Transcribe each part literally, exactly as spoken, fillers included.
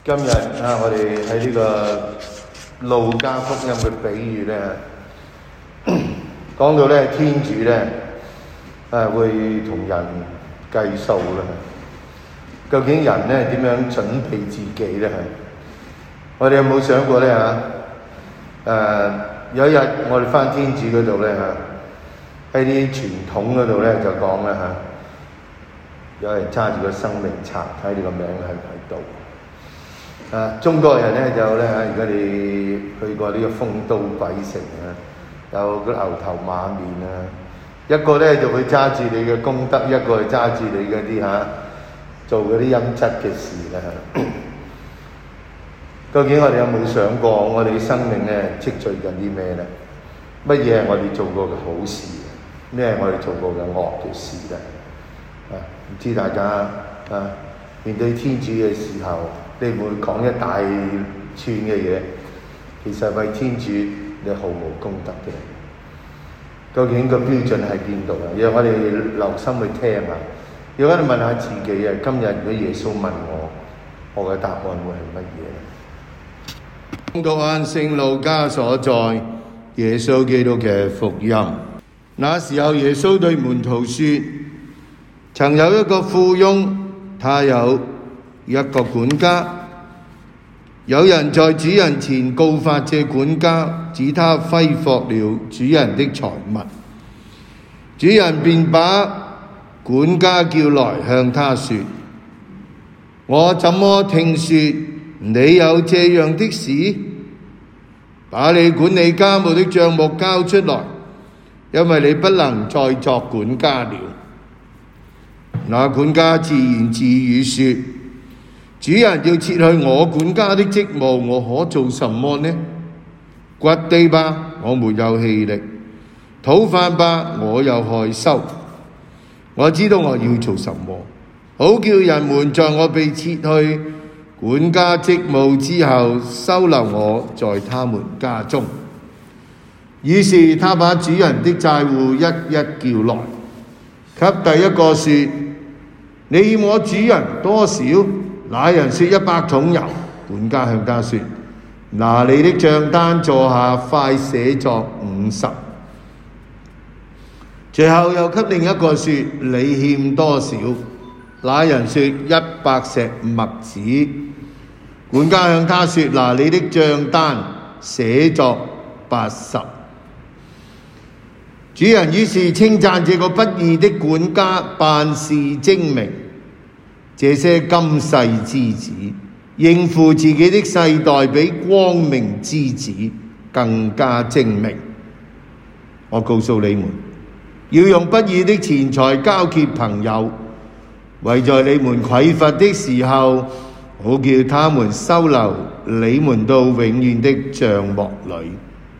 今日啊，我哋喺呢個路加福音嘅比喻咧，講到咧天主咧誒會同人計數啦。究竟人咧點樣準備自己咧？我哋有冇想過咧嚇？誒有一日我哋返天主嗰度咧嚇，喺啲傳統嗰度咧就講啦嚇，有人揸住個生命冊，睇你個名喺唔喺度。啊！中國人咧就咧嚇，如果你去過呢個豐都鬼城啊，有個牛頭馬面啊，一個咧就會揸住你嘅功德，一個係揸住你嗰啲嚇做嗰啲陰質嘅事啦嚇。究竟我哋有冇想過，我哋嘅生命咧積聚緊啲咩咧？乜嘢係我哋做過嘅好事？咩係我哋做過嘅惡嘅事咧？啊！唔知大家啊面對天主嘅時候，你會講一大串嘅嘢，其實為天主你毫無功德嘅。究竟個標準喺邊度啊？讓我哋留心去聽下。如果你問下自己啊，今日如果耶穌問我，我嘅答案會係乜嘢？恭讀按聖路加所載耶穌基督嘅福音。那時候耶穌對門徒說：曾有一個富翁，他有一個管家，有人在主人前告發這管家，指他揮霍了主人的財物。主人便把管家叫來，向他說：我怎麼聽說你有這樣的事？把你管理家務的帳目交出來，因為你不能再作管家了。那管家自言自語說：主人要撤去我管家的職務，我可做什麼呢？掘地吧，我沒有氣力；討飯吧，我又害羞。我知道我要做什麼，好叫人們在我被撤去管家職務之後，收留我在他們家中。於是他把主人的債戶一一叫來，給第一個說：你要我主人多少？那人說一百桶油。管家向他說：拿你的帳單坐下，快寫作五十。最後又給另一個說：你欠多少？那人說一百石麥子。管家向他說：拿你的帳單寫作八十。主人於是稱讚這個不義的管家辦事精明，這些今世之子應付自己的世代比光明之子更加精明。我告訴你們，要用不義的錢財交結朋友，為在你們匱乏的時候，好叫他們收留你們到永遠的帳幕裏。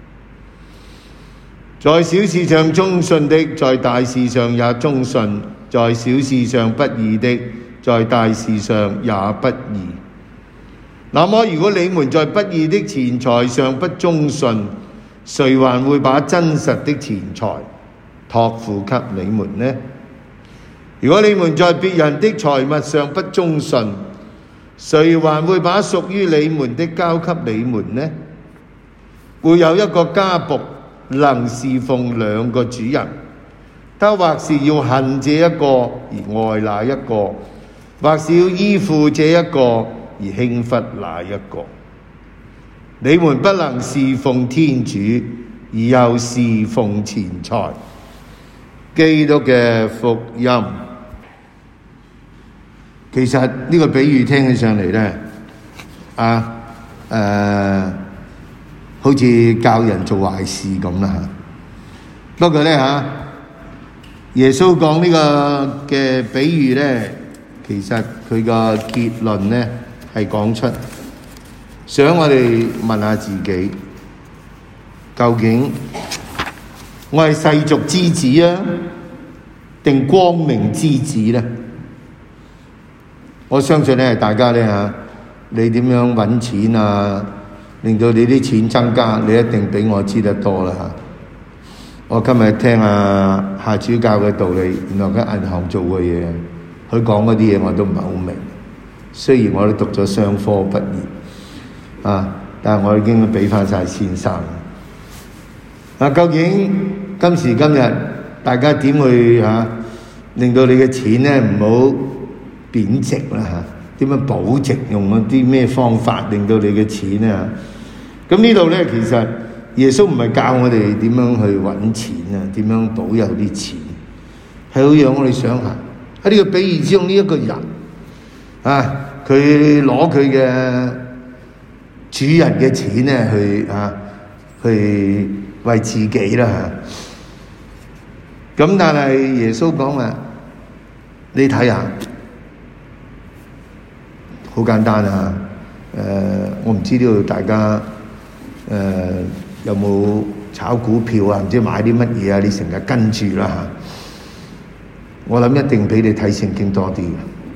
在小事上忠信的，在大事上也忠信；在小事上不義的，在大事上也不義。那麼如果你們在不義的錢財上不忠信，誰還會把真實的錢財託付給你們呢？如果你們在別人的財物上不忠信，誰還會把屬於你們的交給你們呢？會有一個家僕能侍奉兩個主人，他或是要恨這一個而愛那一個，或是要依附這一個而輕忽那一個。你們不能侍奉天主而又侍奉錢財。基督嘅福音。其實呢個比喻聽起上嚟咧，啊誒、呃，好似教人做壞事咁啦嚇。不過咧嚇，耶穌講呢個嘅比喻咧，其實佢個結論咧係講出，想我哋問下自己，究竟我係世俗之子啊，定光明之子咧？我相信咧，大家咧嚇，你點樣揾錢啊，令到你啲錢增加，你一定比我知得多啦嚇。我今日聽下夏主教嘅道理，原來喺銀行做嘅嘢，佢講嗰啲嘢我都唔係好明。 雖然我都讀咗商科畢業啊，但係我已經俾翻晒先生。啊，究竟今時今日大家點去啊令到你嘅錢咧唔好貶值啦嚇？點樣保值？用嗰啲咩方法令到你嘅錢咧？咁呢度咧，其實耶穌唔係教我哋點樣去揾錢啊，點樣保有啲錢，係好讓我哋想下喺呢個比喻之中，呢一個人啊，佢攞佢嘅主人嘅錢咧去啊去為自己啦嚇。咁但係耶穌講話，你睇下，好簡單啊！誒、呃，我唔知道大家誒、呃、有冇炒股票啊？唔知買啲乜嘢啊？你成日跟住啦嚇。我諗一定比你睇聖經多啲嘅。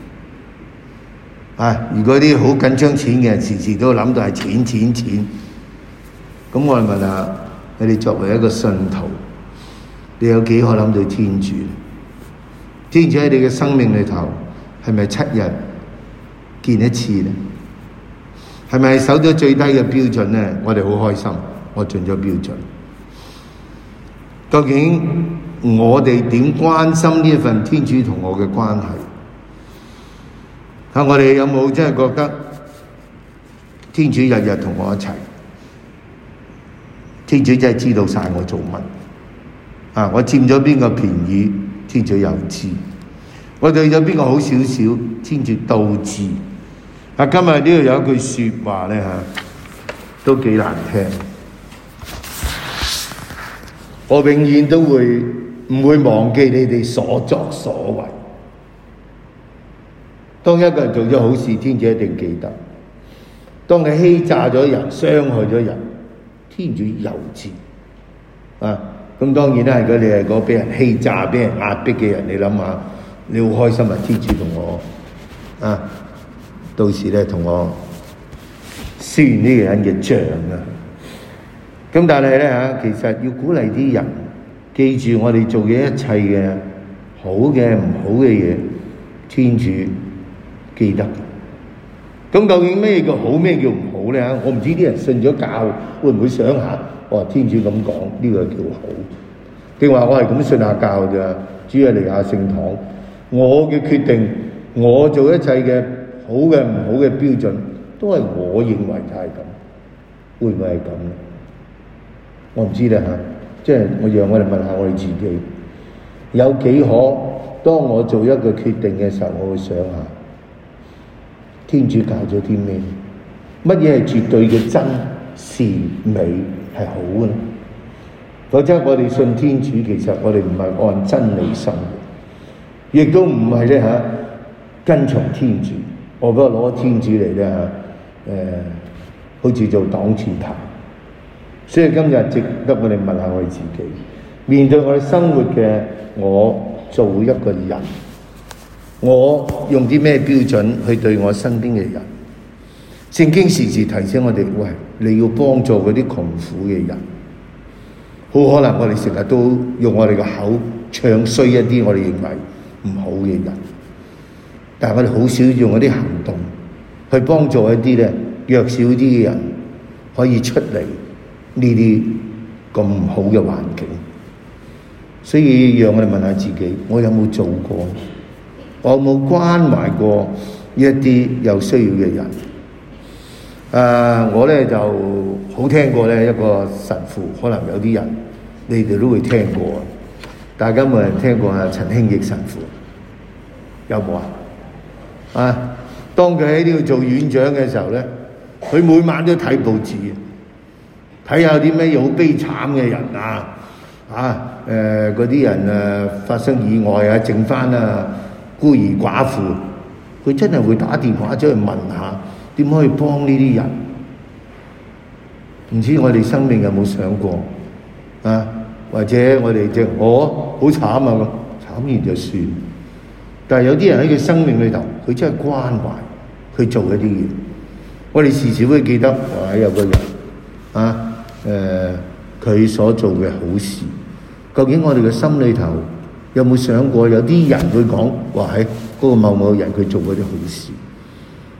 啊，如果啲好緊張錢嘅，時時都諗到係錢錢錢。咁我哋問下你哋作為一個信徒，你有幾可諗到天主？天主喺你嘅生命裏頭係咪七日見一次咧？係咪守咗最低嘅標準咧？我哋好開心，我盡咗標準。究竟我哋點關心呢一份天主同我嘅關係？啊，我哋有冇真係覺得天主日日同我一齊？天主真係知道晒我做乜啊！我佔咗邊個便宜，天主又知；我對咗邊個好少少，天主都知。啊，今日呢度有一句説話咧嚇，都幾難聽。我永遠都會唔會忘記你哋所作所為。當一個人做咗好事，天主一定記得；當你欺詐咗人、傷害咗人，天主又知。啊，咁當然啦，如果你係嗰俾人欺詐、俾人壓迫嘅人，你諗下，你好開心啊！天主同我啊，到時咧同我算呢個人嘅賬啊！咁但係咧嚇，其實要鼓勵啲人記住我哋做嘅一切嘅好嘅、唔好嘅嘢，天主記得。咁究竟咩叫好，咩叫唔好咧？我唔知啲人信咗教會唔會想下，我話天主咁講呢個叫好，定話我係咁信下教咋？主要嚟下聖堂，我嘅決定，我做一切嘅好嘅、唔好嘅標準，都係我認為就係咁，會唔會係咁咧？我唔知啦嚇，即係我讓我哋問下我哋自己，有幾可當我做一個決定嘅時候，我會想下天主教咗啲咩？乜嘢係絕對嘅真善美係好嘅咧？否則我哋信天主，其實我哋唔係按真理生活，亦都唔係咧嚇跟從天主。我覺得攞天主嚟咧嚇，誒、呃、好似做擋箭牌。所以今日值得我哋問下我哋自己，面對我哋生活嘅我做一個人，我用啲咩標準去對我身邊嘅人？聖經時時提醒我哋，喂，你要幫助嗰啲窮苦嘅人。好可能我哋成日都用我哋嘅口唱衰一啲我哋認為唔好嘅人，但係我哋好少用嗰啲行動去幫助一啲咧弱小啲嘅人可以出嚟呢啲咁好嘅環境。所以讓我哋問下自己，我有冇做過？我有冇關懷過一啲有需要嘅人？誒、呃，我咧就好聽過咧一個神父，可能有啲人你哋都會聽過。大家有冇人聽過啊？陳興益神父有冇啊？啊，當佢喺呢度做院長嘅時候咧，佢每晚都睇報紙，睇下啲咩好悲慘嘅人啊，啊誒嗰啲人誒、啊、發生意外啊，剩翻啊孤兒寡婦，佢真係會打電話走去問下點可以幫呢啲人。唔知我哋生命有冇想過啊？或者我哋即我好慘啊咁，慘完就算。但係有啲人喺佢生命裏頭，佢真係關懷，去做一啲嘢。我哋時時會記得，哇！有個人啊，誒、呃，佢所做嘅好事，究竟我哋嘅心裏頭有冇想過？有啲人會講，話喺嗰個某某人佢做嗰啲好事，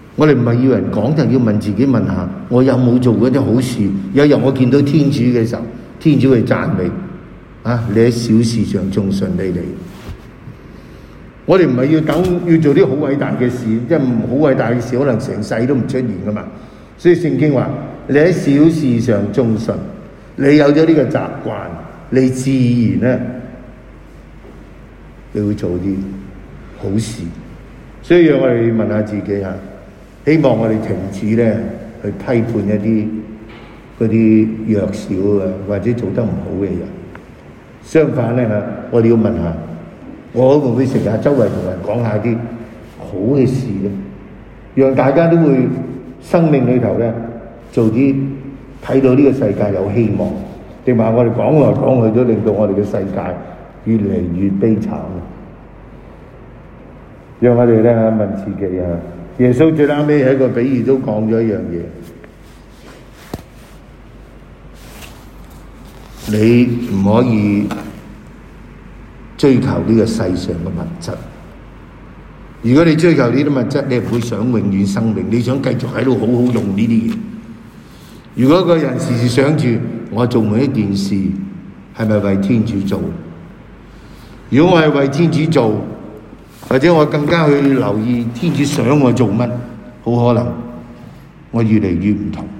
我哋唔係要人講，就要問自己問下，我有冇做過啲好事？有日我見到天主嘅時候，天主會讚美啊！你喺小事上仲順利利。我哋唔係要等要做啲好偉大嘅事，即係好偉大嘅事，可能成世都唔出現噶嘛。所以聖經話：你喺小事上忠信，你有咗呢個習慣，你自然咧，你會做啲好事。所以讓我哋問下自己嚇，希望我哋停止咧去批判一啲嗰啲弱小啊，或者做得唔好嘅人。相反咧嚇，我哋要問下。我會唔會成日周圍同人講下啲好嘅事咧？讓大家都會生命裏頭咧做啲睇到呢個世界有希望，定話我哋講來講去都令到我哋嘅世界越嚟越悲慘。讓我哋咧問自己啊，耶穌最啱尾喺個比喻都講咗一樣嘢，你唔可以追求呢個世上嘅物質。如果你追求呢啲物質，你唔會想永遠生命，你想繼續喺度好好用呢啲嘢。如果個人時時想住我做每一件事係咪為天主做？如果我係為天主做，或者我更加去留意天主想我做乜，好可能我越嚟越唔同。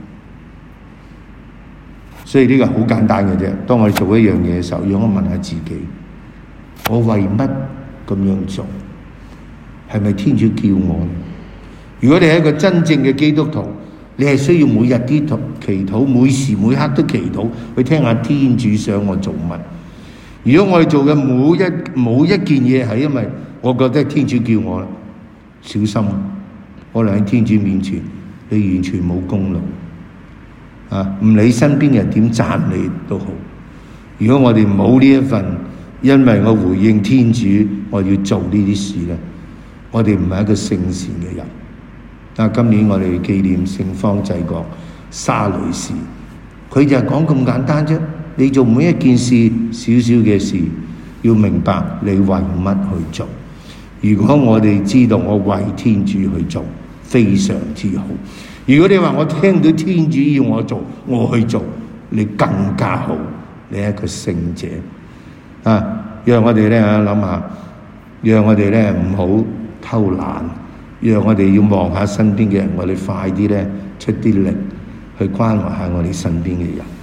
所以呢個好簡單嘅啫。當我哋做一樣嘢嘅時候，讓我問下自己，我為乜咁樣做？係咪天主叫我？如果你係一個真正嘅基督徒，你係需要每日啲祈禱，每時每刻都祈禱，去聽下天主想我做乜。如果我哋做嘅每一每一件嘢係因為我覺得天主叫我啦，小心，可能喺天主面前你完全冇功勞啊！唔理身邊人點讚你都好。如果我哋冇呢一份，因為我回應天主，我要做呢啲事咧，我哋唔係一個聖善嘅人。但今年我哋紀念聖方濟各沙女士，佢就係講咁簡單啫。你做每一件事，少少嘅事，要明白你為乜去做。如果我哋知道我為天主去做，非常之好。如果你話我聽到天主要我做，我去做，你更加好。你係一個聖者啊！讓我哋咧諗下，讓我哋咧唔好偷懶，讓我哋要望下身邊嘅人，我哋快啲咧出啲力去關懷下我哋身邊嘅人。